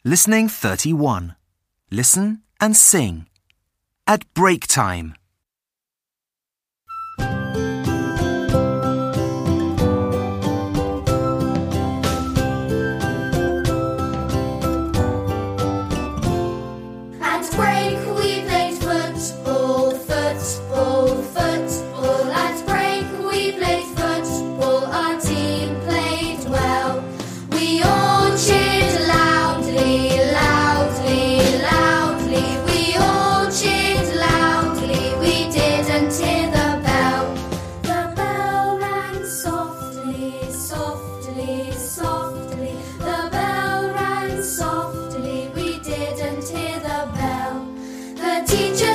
Listening 31. Listen and sing. At break time. At break we played football, football, football. At break we played football, our team played well. We all cheered loudly, loudly, loudly. We all cheered loudly, we didn't hear the bell. The bell rang softly, softly, softly. The bell rang softly, we didn't hear the bell. The teacher